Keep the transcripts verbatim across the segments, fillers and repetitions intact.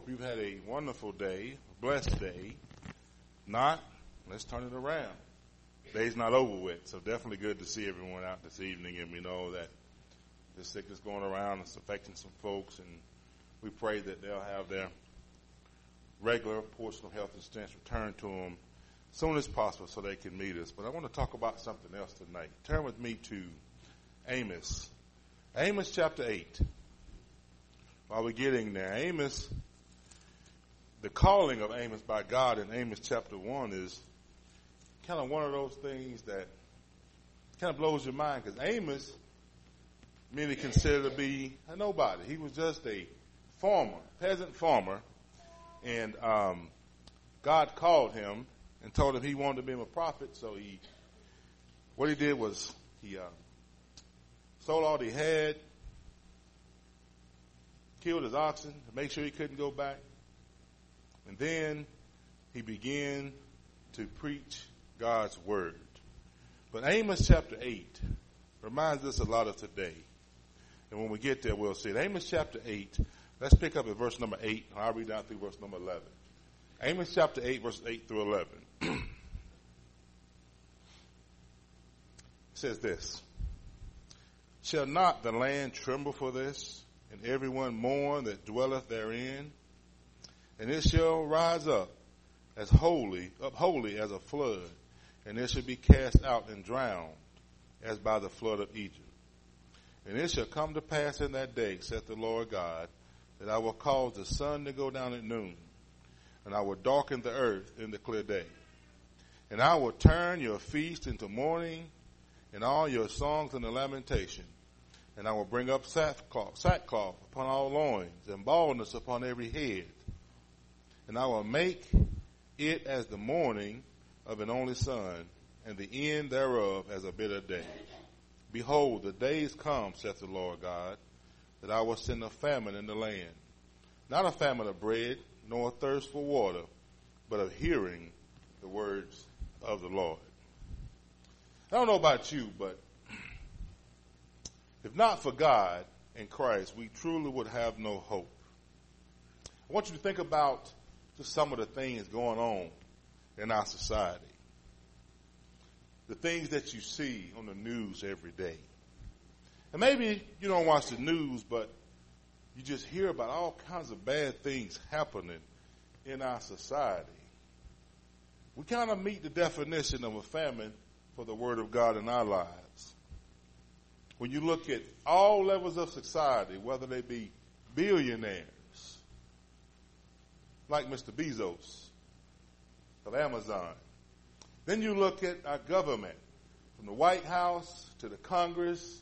you've had a wonderful day, a blessed day. Not, let's turn it around. Day's not over with, so definitely good to see everyone out this evening, and we know that this sickness going around is affecting some folks, and we pray that they'll have their regular portion of health and strength returned to them as soon as possible so they can meet us. But I want to talk about something else tonight. Turn with me to Amos. Amos chapter eight. While we're getting there, Amos, the calling of Amos by God in Amos chapter one is kind of one of those things that kind of blows your mind, because Amos merely considered to be a nobody. He was just a farmer, peasant farmer, and um, God called him and told him he wanted to be a prophet. So he, what he did was he uh, sold all he had, killed his oxen to make sure he couldn't go back, and then he began to preach God's word. But Amos chapter eight reminds us a lot of today. And when we get there, we'll see it. Amos chapter eight, let's pick up at verse number eight. I'll read down through verse number eleven. Amos chapter eight, verses eight through eleven. It says this: Shall not the land tremble for this, and everyone mourn that dwelleth therein? And it shall rise up as holy, up holy as a flood, and it shall be cast out and drowned as by the flood of Egypt. And it shall come to pass in that day, saith the Lord God, that I will cause the sun to go down at noon, and I will darken the earth in the clear day. And I will turn your feast into mourning, and all your songs into lamentation. And I will bring up sackcloth, sackcloth upon all loins, and baldness upon every head. And I will make it as the morning of an only son, and the end thereof as a bitter day. Behold, the days come, saith the Lord God, that I will send a famine in the land, not a famine of bread, nor a thirst for water, but of hearing the words of the Lord. I don't know about you, but if not for God and Christ, we truly would have no hope. I want you to think about just some of the things going on in our society. The things that you see on the news every day. And maybe you don't watch the news, but you just hear about all kinds of bad things happening in our society. We kind of meet the definition of a famine for the Word of God in our lives. When you look at all levels of society, whether they be billionaires, like Mister Bezos of Amazon. Then you look at our government, from the White House to the Congress.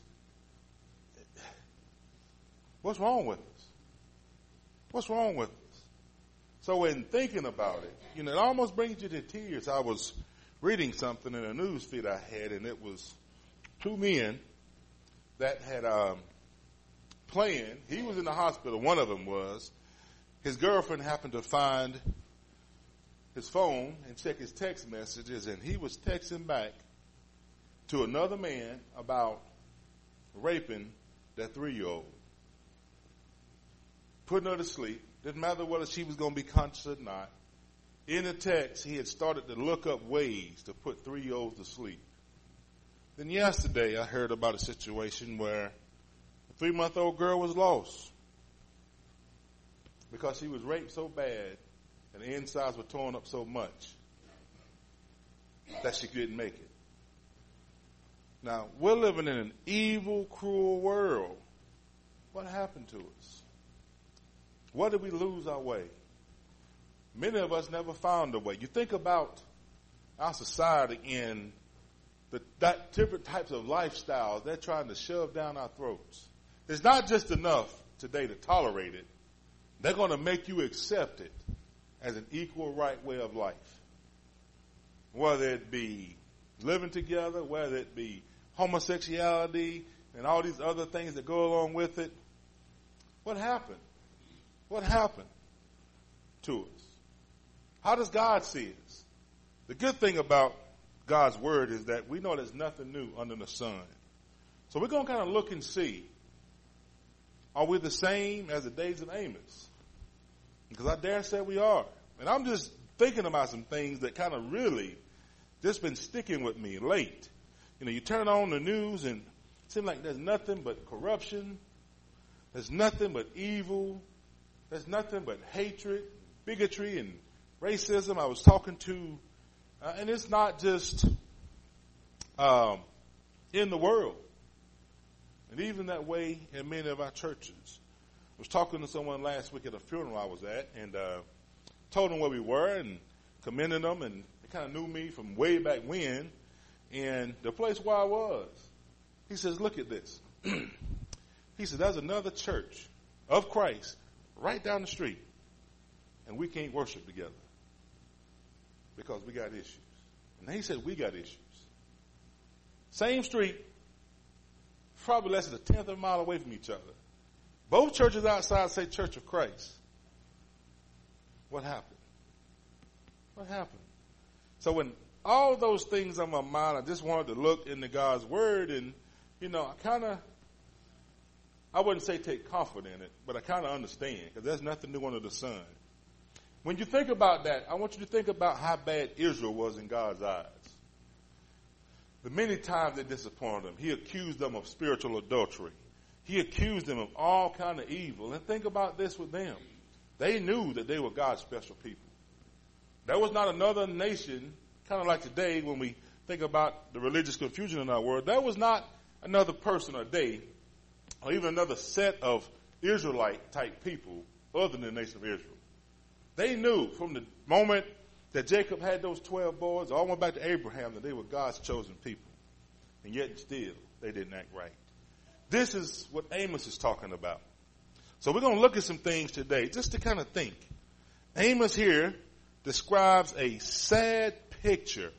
What's wrong with us? What's wrong with us? So in thinking about it, you know, it almost brings you to tears. I was reading something in a news feed I had, and it was two men that had um, playing. He was in the hospital. One of them was. His girlfriend happened to find his phone and check his text messages, and he was texting back to another man about raping that three-year-old, putting her to sleep. Didn't matter whether she was going to be conscious or not. In the text, he had started to look up ways to put three-year-olds to sleep. Then yesterday, I heard about a situation where a three-month-old girl was lost because she was raped so bad and the insides were torn up so much that she didn't make it. Now, we're living in an evil, cruel world. What happened to us? What did we lose our way? Many of us never found a way. You think about our society in the that different types of lifestyles they're trying to shove down our throats. It's not just enough today to tolerate it. They're going to make you accept it as an equal right way of life. Whether it be living together, whether it be homosexuality and all these other things that go along with it. What happened? What happened to us? How does God see us? The good thing about God's word is that we know there's nothing new under the sun. So we're going to kind of look and see, are we the same as the days of Amos? Because I dare say we are. And I'm just thinking about some things that kind of really just been sticking with me late. You know, you turn on the news and it seems like there's nothing but corruption. There's nothing but evil. There's nothing but hatred, bigotry, and racism. I was talking to, uh, and it's not just um, in the world. And even that way in many of our churches. I was talking to someone last week at a funeral I was at, and uh, told them where we were and commended them, and they kind of knew me from way back when, and the place where I was. He says, look at this. He said, there's another church of Christ right down the street, and we can't worship together because we got issues. And he said, we got issues. Same street, probably less than a tenth of a mile away from each other. Both churches outside say Church of Christ. What happened? What happened? So when all those things on my mind, I just wanted to look into God's Word, and, you know, I kind of, I wouldn't say take comfort in it, but I kind of understand, because there's nothing new under the sun. When you think about that, I want you to think about how bad Israel was in God's eyes. The many times they disappointed him. He accused them of spiritual adultery. He accused them of all kind of evil. And think about this with them. They knew that they were God's special people. There was not another nation, kind of like today when we think about the religious confusion in our world, there was not another person or day or even another set of Israelite type people other than the nation of Israel. They knew from the moment that Jacob had those twelve boys, all the way back to Abraham, that they were God's chosen people. And yet still, they didn't act right. This is what Amos is talking about. So we're going to look at some things today just to kind of think. Amos here describes a sad picture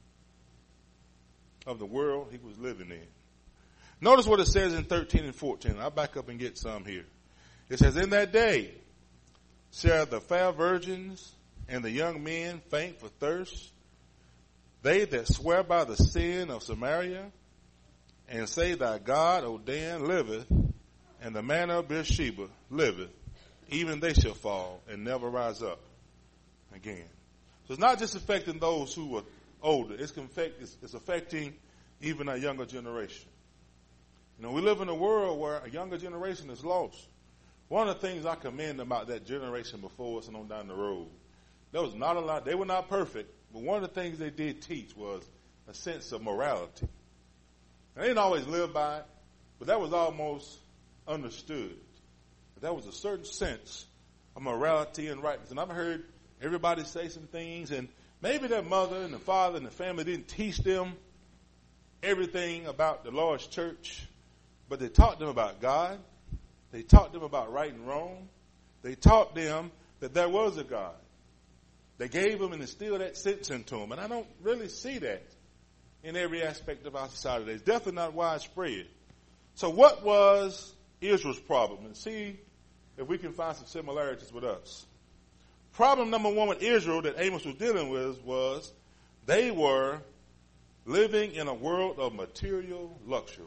of the world he was living in. Notice what it says in thirteen and fourteen. I'll back up and get some here. It says, in that day shall the fair virgins and the young men faint for thirst, they that swear by the sin of Samaria, and say, thy God, O Dan, liveth, and the man of Beersheba liveth, even they shall fall and never rise up again. So it's not just affecting those who are older. It's, it's, it's affecting even a younger generation. You know, we live in a world where a younger generation is lost. One of the things I commend about that generation before us and on down the road, there was not a lot, they were not perfect, but one of the things they did teach was a sense of morality. They didn't always live by it, but that was almost understood. But there was a certain sense of morality and rightness. And I've heard everybody say some things, and maybe their mother and the father and the family didn't teach them everything about the Lord's church, but they taught them about God. They taught them about right and wrong. They taught them that there was a God. They gave them and instilled that sense into them. And I don't really see that in every aspect of our society. It's definitely not widespread. So what was Israel's problem? And see if we can find some similarities with us. Problem number one with Israel that Amos was dealing with was they were living in a world of material luxury.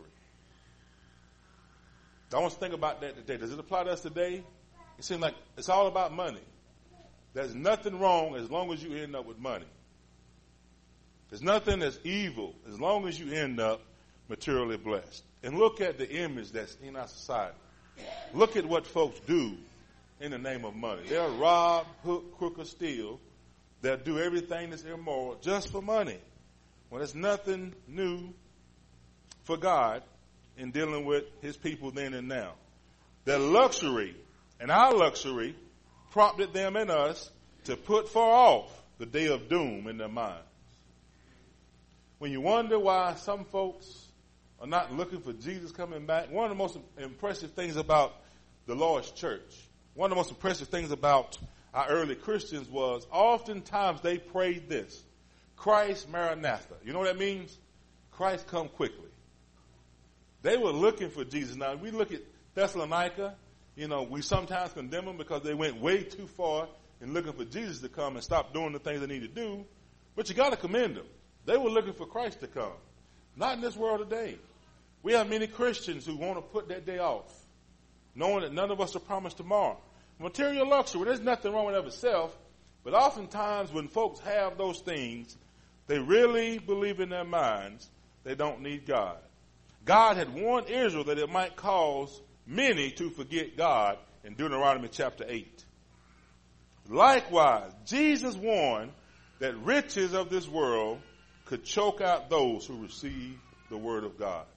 I want to think about that today. Does it apply to us today? It seems like it's all about money. There's nothing wrong as long as you end up with money. There's nothing that's evil as long as you end up materially blessed. And look at the image that's in our society. Look at what folks do in the name of money. They'll rob, hook, crook, or steal. They'll do everything that's immoral just for money. Well, there's nothing new for God in dealing with his people then and now. Their luxury and our luxury prompted them and us to put far off the day of doom in their minds. When you wonder why some folks are not looking for Jesus coming back, one of the most impressive things about the Lord's church, one of the most impressive things about our early Christians was oftentimes they prayed this: Christ Maranatha. You know what that means? Christ come quickly. They were looking for Jesus. Now, we look at Thessalonica, you know, we sometimes condemn them because they went way too far in looking for Jesus to come and stop doing the things they need to do. But you got to commend them. They were looking for Christ to come. Not in this world today. We have many Christians who want to put that day off, knowing that none of us are promised tomorrow. Material luxury, there's nothing wrong with it of itself, but oftentimes when folks have those things, they really believe in their minds they don't need God. God had warned Israel that it might cause many to forget God in Deuteronomy chapter eight. Likewise, Jesus warned that riches of this world could choke out those who receive the word of God.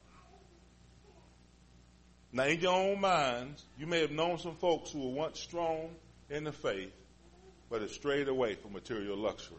Now, in your own minds, you may have known some folks who were once strong in the faith, but have strayed away from material luxury.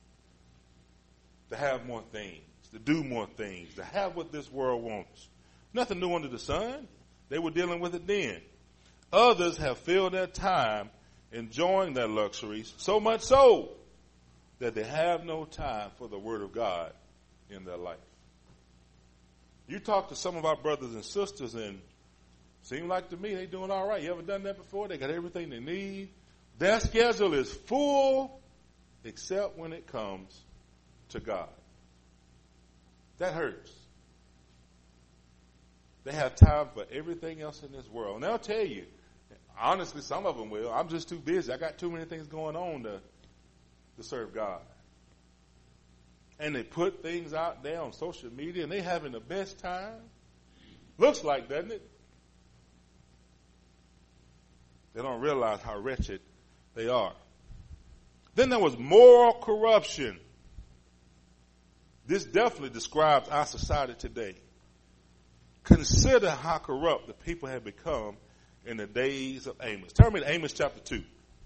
To have more things, to do more things, to have what this world wants. Nothing new under the sun. They were dealing with it then. Others have filled their time enjoying their luxuries, so much so that they have no time for the word of God in their life. You talk to some of our brothers and sisters and seem like to me they doing all right. You ever done that before? They got everything they need. Their schedule is full except when it comes to God. That hurts. They have time for everything else in this world. And they'll tell you, honestly, some of them will, I'm just too busy. I got too many things going on to, to serve God. And they put things out there on social media and they having the best time. Looks like, doesn't it? They don't realize how wretched they are. Then there was moral corruption. This definitely describes our society today. Consider how corrupt the people have become in the days of Amos. Turn me to Amos chapter two.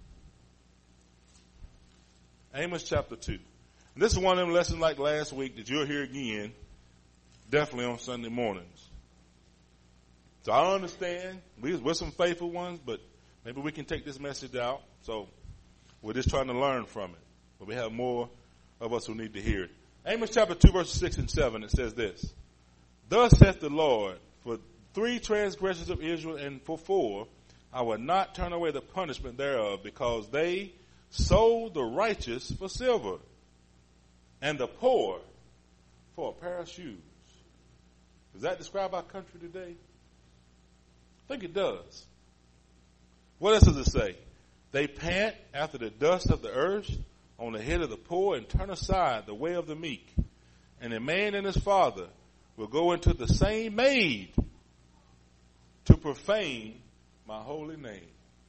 Amos chapter two. And this is one of them lessons like last week that you'll hear again, definitely on Sunday mornings. So I understand we, we're some faithful ones, but maybe we can take this message out. So we're just trying to learn from it. But we have more of us who need to hear it. Amos chapter two, verses six and seven, it says this. Thus saith the Lord, for three transgressions of Israel and for four, I will not turn away the punishment thereof, because they sold the righteous for silver, and the poor for a pair of shoes. Does that describe our country today? I think it does. What else does it say? They pant after the dust of the earth on the head of the poor, and turn aside the way of the meek. And a man and his father will go into the same maid to profane my holy name.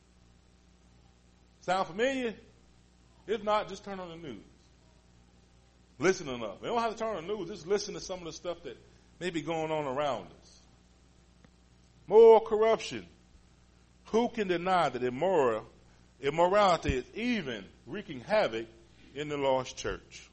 Sound familiar? If not, just turn on the news. Listen enough. You don't have to turn on the news. Just listen to some of the stuff that may be going on around us. Moral corruption. Who can deny that immoral, immorality is even wreaking havoc in the lost church?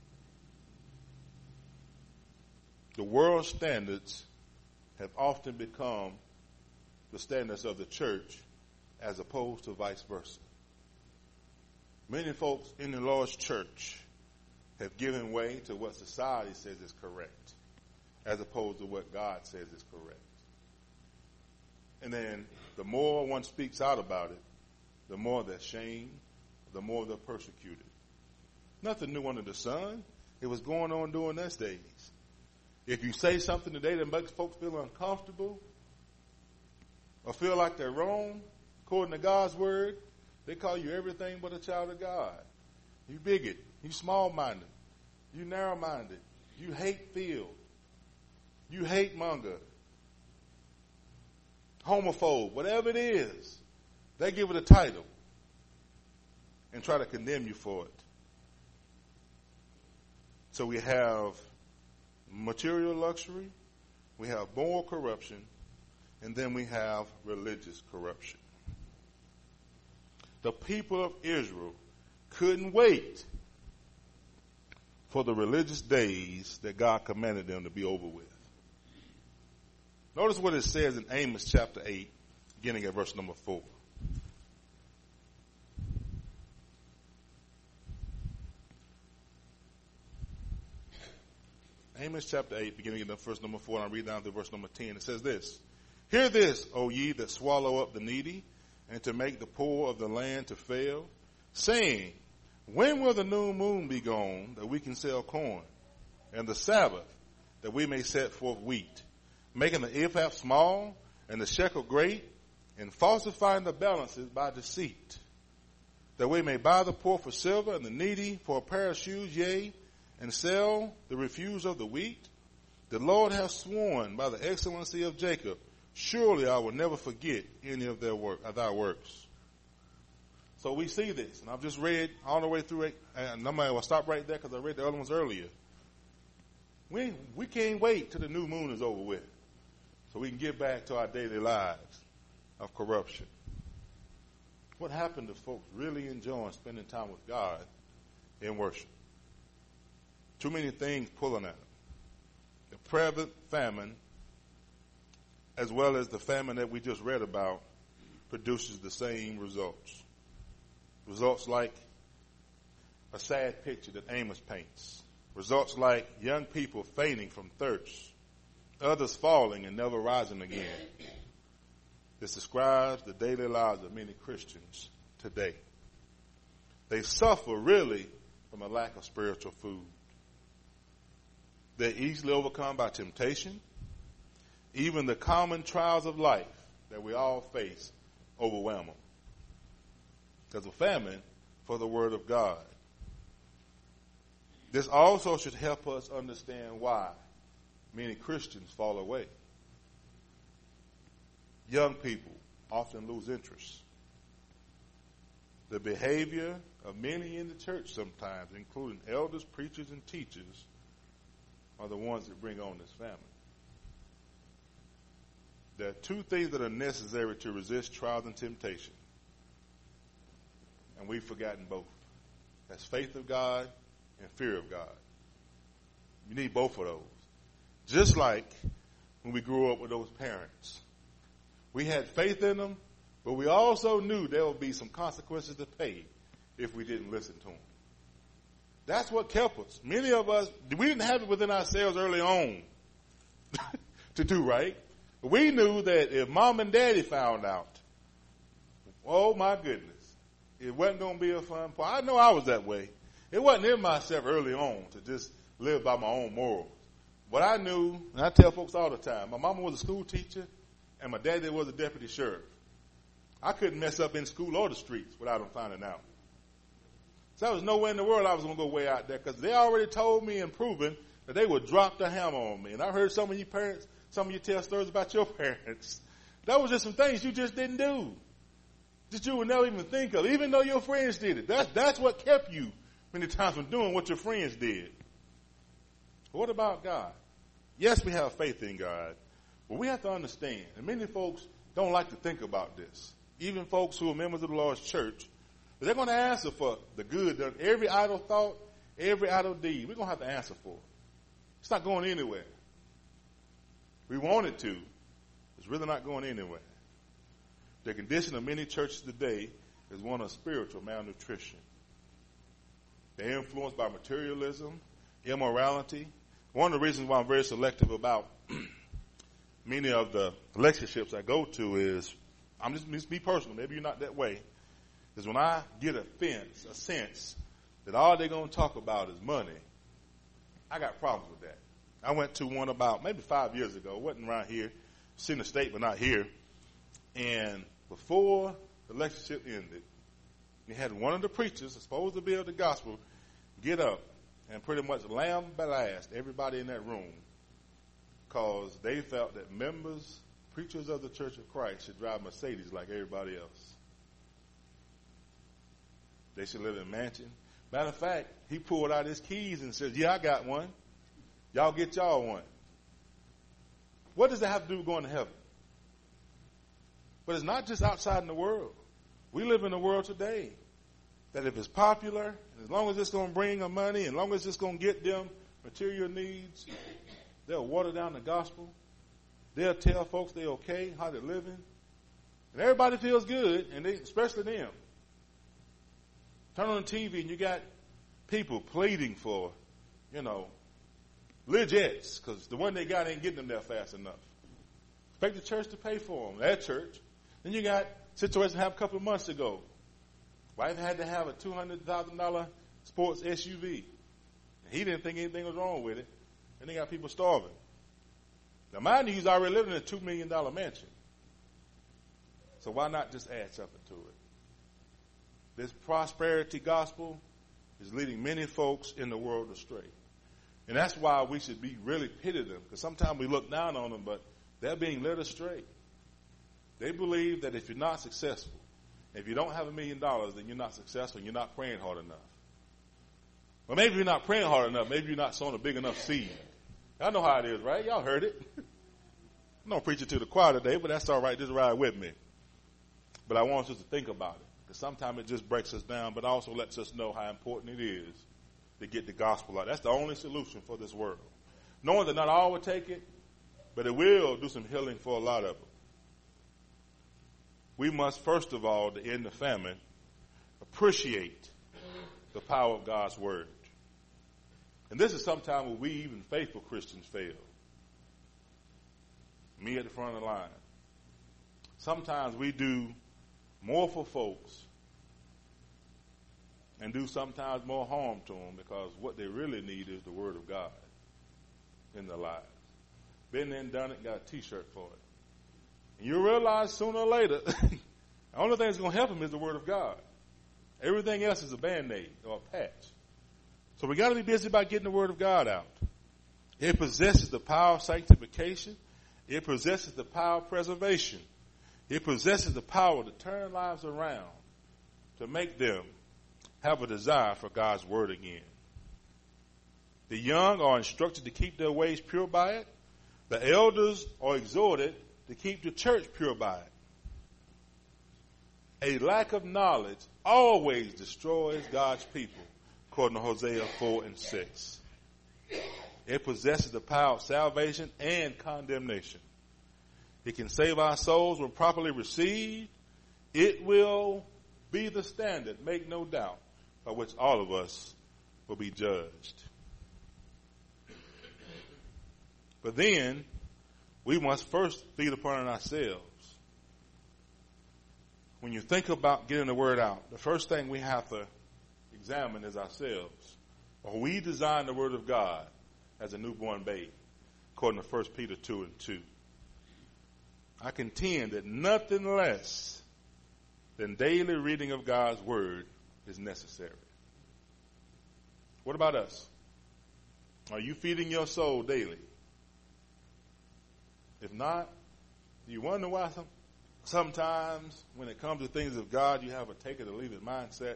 The world's standards have often become the standards of the church as opposed to vice versa. Many folks in the Lord's church have given way to what society says is correct as opposed to what God says is correct. And then the more one speaks out about it, the more they're shamed, the more they're persecuted. Nothing new under the sun. It was going on during those days. If you say something today that makes folks feel uncomfortable or feel like they're wrong, according to God's word, they call you everything but a child of God. You bigot. You small-minded. You narrow-minded. You hate-filled. You hate-monger. Homophobe. Whatever it is, they give it a title and try to condemn you for it. So we have material luxury, we have moral corruption, and then we have religious corruption. The people of Israel couldn't wait for the religious days that God commanded them to be over with. Notice what it says in Amos chapter eight, beginning at verse number four. Amos chapter eight, beginning at verse number four, and I'll read down to verse number ten. It says this. Hear this, O ye that swallow up the needy, and to make the poor of the land to fail, saying, when will the new moon be gone, that we can sell corn, and the Sabbath, that we may set forth wheat, making the ephah small, and the shekel great, and falsifying the balances by deceit, that we may buy the poor for silver and the needy for a pair of shoes, yea, and sell the refuse of the wheat? The Lord hath sworn by the excellency of Jacob, surely I will never forget any of their work, of thy works. So we see this, and I've just read all the way through it, and I'm going to stop right there because I read the other ones earlier. We, we can't wait till the new moon is over with so we can get back to our daily lives of corruption. What happened to folks really enjoying spending time with God in worship? Too many things pulling at them. The present famine, as well as the famine that we just read about, produces the same results. Results like a sad picture that Amos paints. Results like young people fainting from thirst. Others falling and never rising again. This describes the daily lives of many Christians today. They suffer really from a lack of spiritual food. They're easily overcome by temptation. Even the common trials of life that we all face overwhelm them. There's a famine for the word of God. This also should help us understand why many Christians fall away. Young people often lose interest. The behavior of many in the church sometimes, including elders, preachers, and teachers, are the ones that bring on this famine. There are two things that are necessary to resist trials and temptation. And we've forgotten both. That's faith of God and fear of God. You need both of those. Just like when we grew up with those parents. We had faith in them, but we also knew there would be some consequences to pay if we didn't listen to them. That's what kept us. Many of us, we didn't have it within ourselves early on to do right. But we knew that if mom and daddy found out, oh my goodness, it wasn't going to be a fun part. I know I was that way. It wasn't in myself early on to just live by my own morals. But I knew, and I tell folks all the time, my mama was a school teacher and my daddy was a deputy sheriff. I couldn't mess up in school or the streets without them finding out. So there was nowhere in the world I was going to go way out there because they already told me and proven that they would drop the hammer on me. And I heard some of you parents, some of you tell stories about your parents. That was just some things you just didn't do. That you would never even think of, even though your friends did it. That's, that's what kept you many times from doing what your friends did. But what about God? Yes, we have faith in God, but we have to understand, and many folks don't like to think about this, even folks who are members of the Lord's church, but they're going to answer for the good done. Every idle thought, every idle deed, we're going to have to answer for it. It's not going anywhere. We want it to. It's really not going anywhere. The condition of many churches today is one of spiritual malnutrition. They're influenced by materialism, immorality. One of the reasons why I'm very selective about many of the lectureships I go to is, I'm just, just be personal, maybe you're not that way, is when I get a sense, a sense that all they're going to talk about is money, I got problems with that. I went to one about maybe five years ago. It wasn't around here. It's in the state, but not here. And before the lectureship ended, you had one of the preachers supposed to be of the gospel get up and pretty much lambaste everybody in that room because they felt that members, preachers of the Church of Christ should drive Mercedes like everybody else. They should live in a mansion. Matter of fact, he pulled out his keys and said, yeah, I got one. Y'all get y'all one. What does that have to do with going to heaven? But it's not just outside in the world. We live in a world today that if it's popular, and as long as it's going to bring them money, and as long as it's going to get them material needs, they'll water down the gospel. They'll tell folks they're okay, how they're living. And everybody feels good, and they, especially them. Turn on the T V and you got people pleading for, you know, legits, because the one they got ain't getting them there fast enough. Expect the church to pay for them, that church. Then you got situations happened a couple of months ago. Wife had to have a two hundred thousand dollars sports S U V. He didn't think anything was wrong with it. And they got people starving. Now, mind you, he's already living in a two million dollars mansion. So why not just add something to it? This prosperity gospel is leading many folks in the world astray. And that's why we should be really pity them, because sometimes we look down on them, but they're being led astray. They believe that if you're not successful, if you don't have a million dollars, then you're not successful and you're not praying hard enough. Well, maybe you're not praying hard enough. Maybe you're not sowing a big enough seed. Y'all know how it is, right? Y'all heard it. I'm not preaching to the choir today, but that's all right. Just ride with me. But I want us to think about it, because sometimes it just breaks us down, but also lets us know how important it is to get the gospel out. That's the only solution for this world. Knowing that not all will take it, but it will do some healing for a lot of them. We must, first of all, to end the famine, appreciate the power of God's word. And this is sometimes where we, even faithful Christians, fail. Me at the front of the line. Sometimes we do more for folks and do sometimes more harm to them, because what they really need is the word of God in their lives. Been there and done it, got a t-shirt for it. And you realize sooner or later, the only thing that's going to help them is the word of God. Everything else is a Band-Aid or a patch. So we got to be busy about getting the word of God out. It possesses the power of sanctification. It possesses the power of preservation. It possesses the power to turn lives around, to make them have a desire for God's word again. The young are instructed to keep their ways pure by it. The elders are exhorted to keep the church pure by it. A lack of knowledge always destroys God's people, according to Hosea four and six. It possesses the power of salvation and condemnation. It can save our souls when properly received. It will be the standard, make no doubt, by which all of us will be judged. But then, we must first feed upon it ourselves. When you think about getting the word out, the first thing we have to examine is ourselves. Are we designed the word of God as a newborn babe, according to First Peter two and two? I contend that nothing less than daily reading of God's word is necessary. What about us? Are you feeding your soul daily? If not, do you wonder why some, sometimes when it comes to things of God, you have a take it or leave it mindset?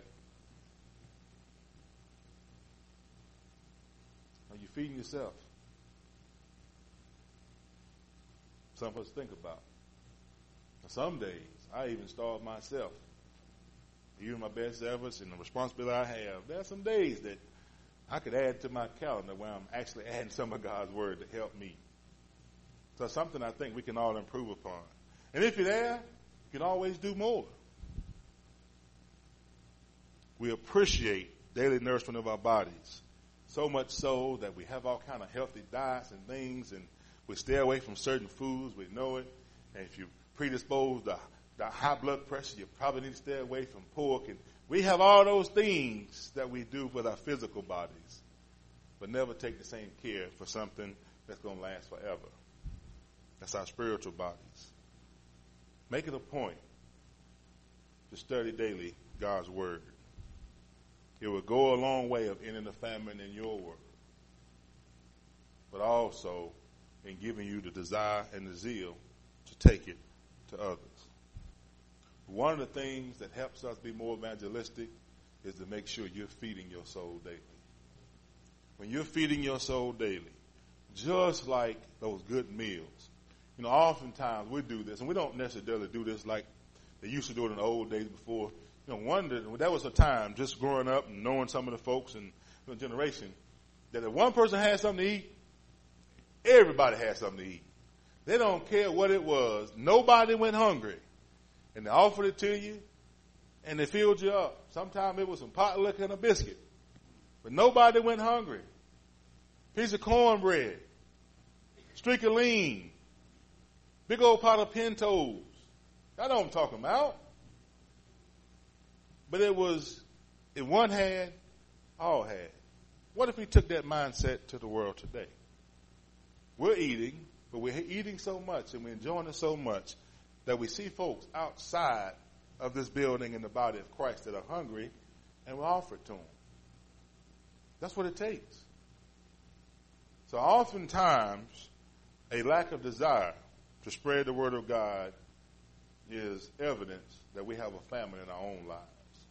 Are you feeding yourself? Some of us think about. Some days, I even starve myself. Even my best efforts and the responsibility I have, there are some days that I could add to my calendar where I'm actually adding some of God's word to help me. So it's something I think we can all improve upon. And if you're there, you can always do more. We appreciate daily nourishment of our bodies, so much so that we have all kind of healthy diets and things, and we stay away from certain foods. We know it. And if you predisposed to, to high blood pressure, you probably need to stay away from pork. And we have all those things that we do with our physical bodies, but never take the same care for something that's going to last forever. That's our spiritual bodies. Make it a point to study daily God's word. It will go a long way of ending the famine in your world, but also in giving you the desire and the zeal to take it to others. One of the things that helps us be more evangelistic is to make sure you're feeding your soul daily. When you're feeding your soul daily, just like those good meals, you know, oftentimes we do this, and we don't necessarily do this like they used to do it in the old days before. You know, one, that was a time, just growing up and knowing some of the folks in the generation, that if one person had something to eat, everybody had something to eat. They don't care what it was. Nobody went hungry. And they offered it to you, and they filled you up. Sometimes it was some pot liquor and a biscuit. But nobody went hungry. Piece of cornbread, streak of lean, big old pot of Pintos. I know what I'm talking about. But it was, if one had, all had. What if we took that mindset to the world today? We're eating, but we're eating so much and we're enjoying it so much that we see folks outside of this building in the body of Christ that are hungry, and we offer it to them. That's what it takes. So oftentimes, a lack of desire to spread the word of God is evidence that we have a famine in our own lives.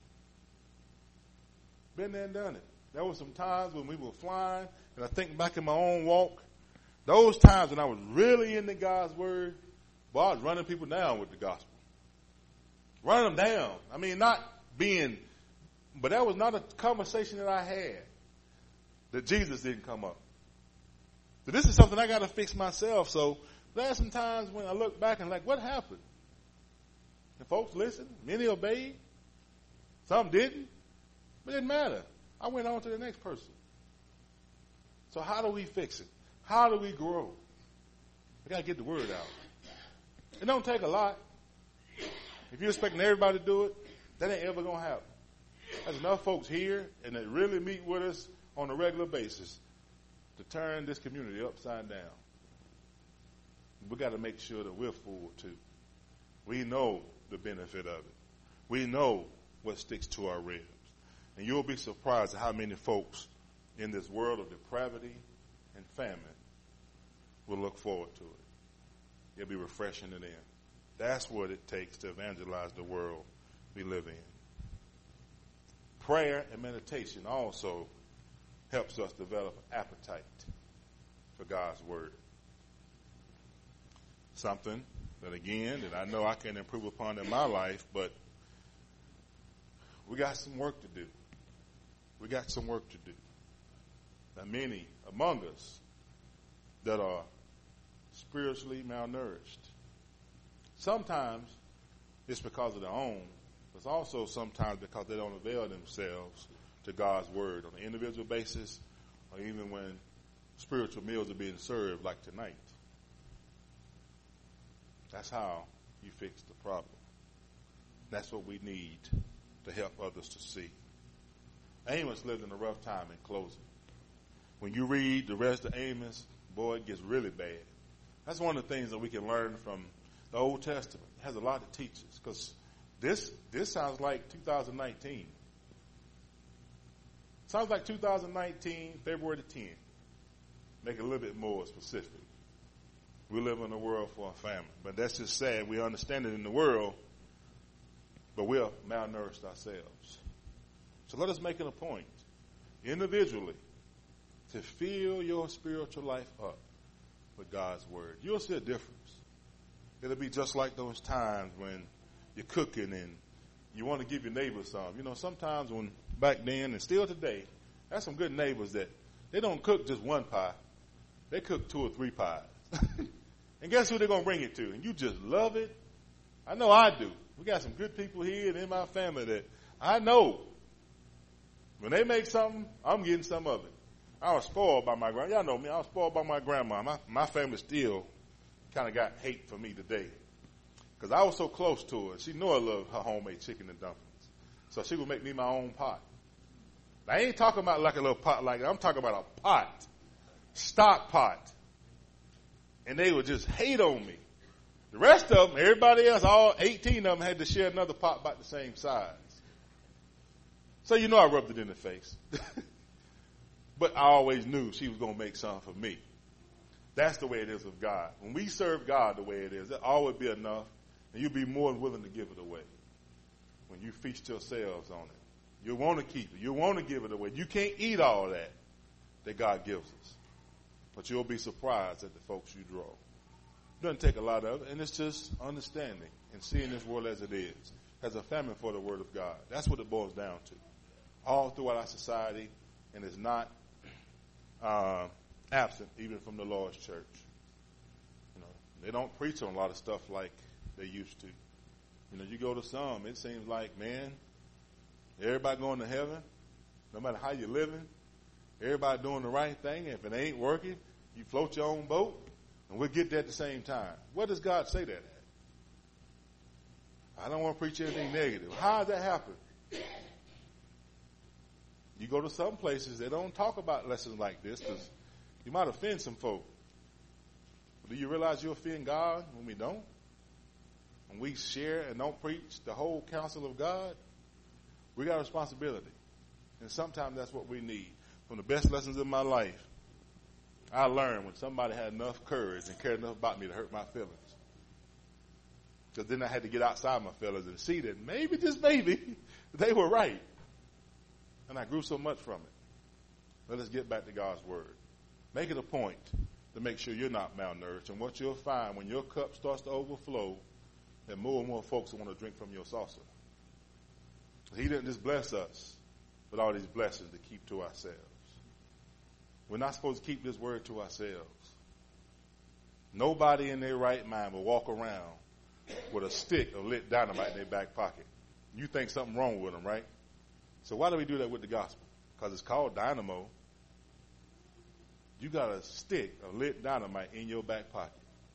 Been there and done it. There were some times when we were flying, and I think back in my own walk, those times when I was really into God's word, well, I was running people down with the gospel. Running them down. I mean, not being, but that was not a conversation that I had that Jesus didn't come up. So this is something I got to fix myself. So there's some times when I look back and like, what happened? And folks listened. Many obeyed. Some didn't. But it didn't matter. I went on to the next person. So how do we fix it? How do we grow? We got to get the word out. It don't take a lot. If you're expecting everybody to do it, that ain't ever going to happen. There's enough folks here and that really meet with us on a regular basis to turn this community upside down. We got to make sure that we're full too. We know the benefit of it. We know what sticks to our ribs. And you'll be surprised at how many folks in this world of depravity and famine will look forward to it. It'll be refreshing to them. That's what it takes to evangelize the world we live in. Prayer and meditation also helps us develop an appetite for God's word. Something that, again, that I know I can improve upon in my life, but we got some work to do. We got some work to do. There are many among us that are spiritually malnourished. Sometimes it's because of their own, but it's also sometimes because they don't avail themselves to God's word on an individual basis, or even when spiritual meals are being served like tonight. That's how you fix the problem. That's what we need to help others to see. Amos lived in a rough time in closing. When you read the rest of Amos, boy, it gets really bad. That's one of the things that we can learn from the Old Testament. It has a lot to teach us, because this this sounds like two thousand nineteen. Sounds like two thousand nineteen, February the tenth. Make it a little bit more specific. We live in a world for a famine. But that's just sad. We understand it in the world, but we're malnourished ourselves. So let us make it a point, individually, to fill your spiritual life up with God's word. You'll see a difference. It'll be just like those times when you're cooking and you want to give your neighbors some. You know, sometimes when back then and still today, there's some good neighbors that they don't cook just one pie. They cook two or three pies. And guess who they're going to bring it to? And you just love it. I know I do. We got some good people here and in my family that I know when they make something, I'm getting some of it. I was spoiled by my grandma. Y'all know me. I was spoiled by my grandma. My, my family still kind of got hate for me today, because I was so close to her. She knew I loved her homemade chicken and dumplings. So she would make me my own pot. I ain't talking about like a little pot like that. I'm talking about a pot. Stock pot. And they would just hate on me. The rest of them, everybody else, all eighteen of them had to share another pot about the same size. So you know I rubbed it in the face. But I always knew she was going to make something for me. That's the way it is with God. When we serve God the way it is, it'll always be enough, and you'll be more than willing to give it away. When you feast yourselves on it, you'll want to keep it. You'll want to give it away. You can't eat all that that God gives us. But you'll be surprised at the folks you draw. It doesn't take a lot of it, and it's just understanding and seeing this world as it is, as a famine for the word of God. That's what it boils down to. All throughout our society, and it's not uh, absent even from the Lord's church. You know, they don't preach on a lot of stuff like they used to. You know, you go to some, it seems like, man, everybody going to heaven, no matter how you're living, everybody doing the right thing. If it ain't working, you float your own boat, and we'll get there at the same time. Where does God say that at? I don't want to preach anything negative. How does that happen? You go to some places, they don't talk about lessons like this, because you might offend some folk. But do you realize you offend God when we don't? we share and don't preach the whole counsel of God, we got a responsibility. And sometimes that's what we need. From the best lessons of my life, I learned when somebody had enough courage and cared enough about me to hurt my feelings. Because then I had to get outside my feelings and see that maybe, just maybe, they were right. And I grew so much from it. Let us get back to God's word. Make it a point to make sure you're not malnourished. And what you'll find when your cup starts to overflow, that more and more folks will want to drink from your saucer. He didn't just bless us with all these blessings to keep to ourselves. We're not supposed to keep this word to ourselves. Nobody in their right mind will walk around with a stick of lit dynamite in their back pocket. You think something wrong with them, right? So why do we do that with the gospel? Because it's called dynamo. You got a stick of lit dynamite in your back pocket.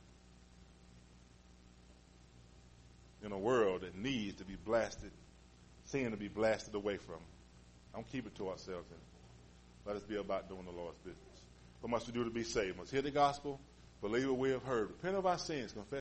In a world that needs to be blasted, sin to be blasted away from. Don't keep it to ourselves anymore. Let us be about doing the Lord's business. What must we do to be saved? Must hear the gospel, believe what we have heard, repent of our sins, confess